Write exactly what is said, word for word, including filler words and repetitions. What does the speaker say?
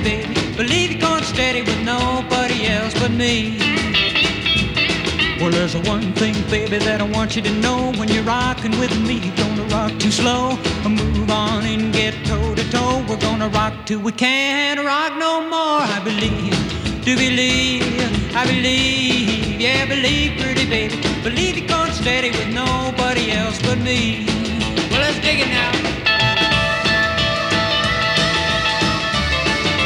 baby. Believe you're going steady with nobody else but me. Well, there's one thing, baby, that I want you to know. When you're rocking with me, don't rock too slow. Move on and get toe to toe. We're gonna rock till we can't rock no more. I believe, do believe, I believe, yeah, believe, pretty baby. Believe you're going steady with nobody else but me. Well, let's dig it now.